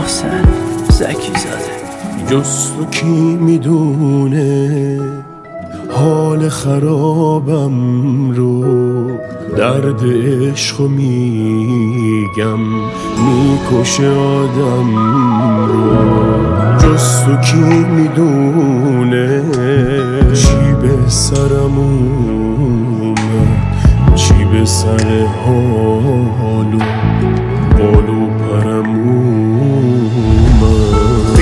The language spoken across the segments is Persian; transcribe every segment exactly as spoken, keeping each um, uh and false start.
محسن زکی زاده. جز تو کی میدونه حال خرابم رو، درد عشقو میگم میکشه آدم رو. جز تو کی میدونه چی به سرم اومد، چی به سر حالو بالو پرم اومد.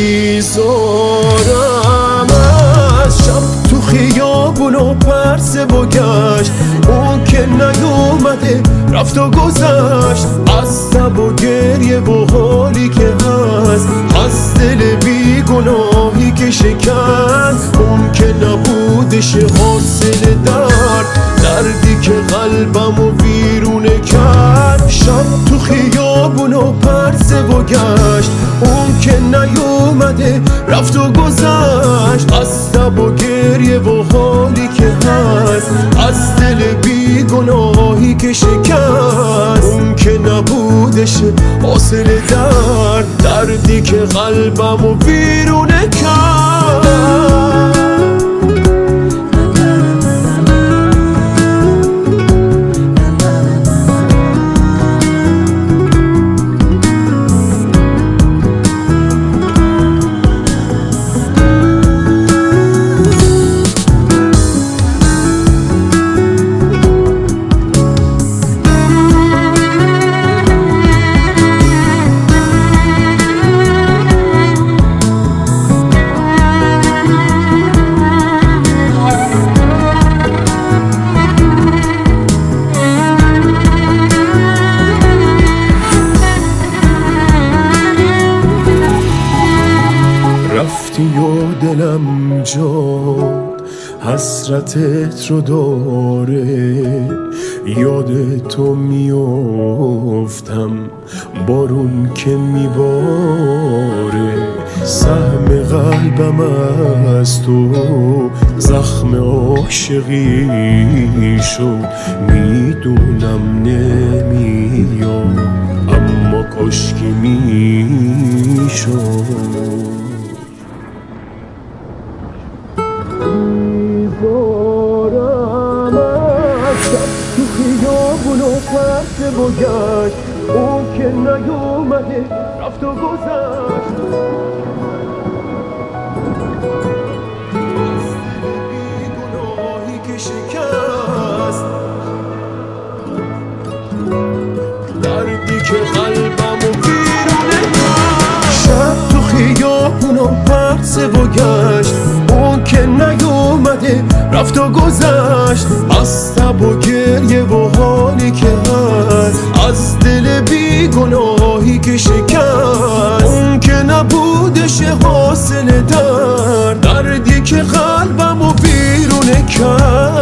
بیزارم از شب تو خیابون و پرسه و گشت، اون که نیومده رفت و گذشت. از تب و گریه و حالی که هست، از دل بیگناهی که شکست، اون که نبودش حاصل درد، دردی که قلبم و ویرونه کرد. شب تو خیابون و پرسه و گشت، اون که نیومده رفت و گذشت. از تب و گریه و حالی که هست، از دل بیگناهی که شکست، اون که نبودش حاصل درد، دردی که قلبم و ویرونه کرد. رفتی و دلم جاد حسرتت رو داره، یاد تو میافتم بارون که میباره. سهم قلبم از تو زخم عاشقی شد، میدونم نمیاد اما کاشکی میشد. بیزارم از شب تو خیابون و پرسه و گشت، اون که نیومده رفت و گذشت. از دل بیگناهی که شکست، دردی که قلبم و ویرونه کرد. شب تو خیابون و پرسه و گشت، اون که نیومده رفت و گذشت. از تب و گریه و حالی که هست، از دل بیگناهی که شکست، اون که نبودش حاصل درد، دردی که قلبم و ویرونه کرد.